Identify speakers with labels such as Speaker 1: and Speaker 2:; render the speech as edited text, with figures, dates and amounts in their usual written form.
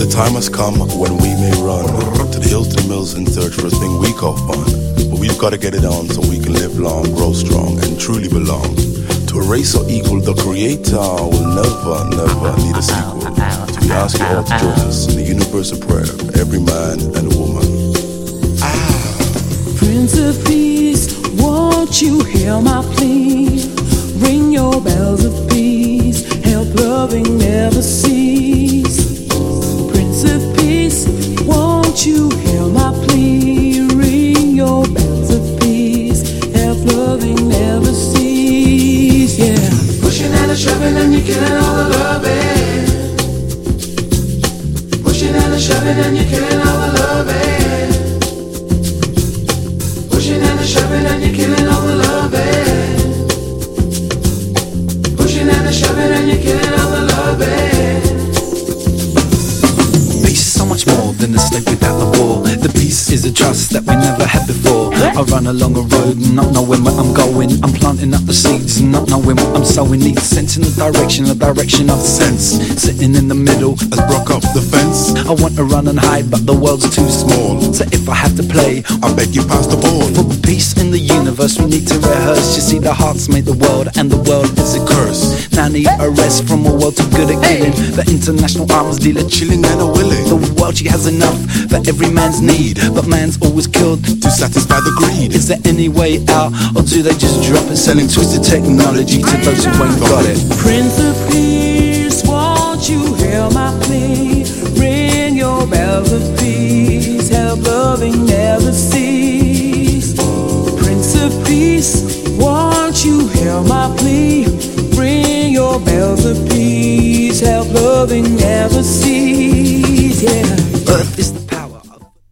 Speaker 1: time has come when we may run to the hills, to the mills in search for a thing we call fun. But we've got to get it on so we can live long, grow strong, and truly belong. To a race so equal, the Creator will never, never need a sequel. So we ask you all to join us in the universal prayer for every man and woman.
Speaker 2: Prince of Peace, won't you hear my plea? Ring your bells of peace, help loving never cease. Prince of Peace, won't you hear my plea? Ring your bells of peace, help loving never cease. Yeah. Pushing and a shoving and you're killing all the loving. Pushing and a shoving and you're killing all the loving. Pushing and a shoving and you're killing all the loving. Pushing and a shoving and you're killing all the loving.
Speaker 3: Peace is so much more than a state without a war. The peace is a trust that we never had before. I run along a road, not knowing where I'm going. I'm planting up the seeds, not knowing what I'm sowing. Need sense in the direction of sense. Sitting in the middle,
Speaker 1: As broke up the fence,
Speaker 3: I want to run and hide, but the world's too small. So if I have to play,
Speaker 1: I beg you pass the ball.
Speaker 3: for peace in the universe, we need to rehearse. You see, the heart's made the world, and the world is a curse. Now need a rest from a world too good at killing. The international arms dealer
Speaker 1: Chilling and a willing
Speaker 3: the world, she has enough for every man's need, but man's always killed.
Speaker 1: to satisfy the greed.
Speaker 3: Is there any way out, or do they just drop it, selling twisted technology to those who ain't got it?
Speaker 2: Prince of Peace, won't you hear my plea? Ring your bells of peace, help loving never cease. Prince of Peace, won't you hear my plea? Ring your bells of peace, help loving never cease. Yeah.
Speaker 3: Earth is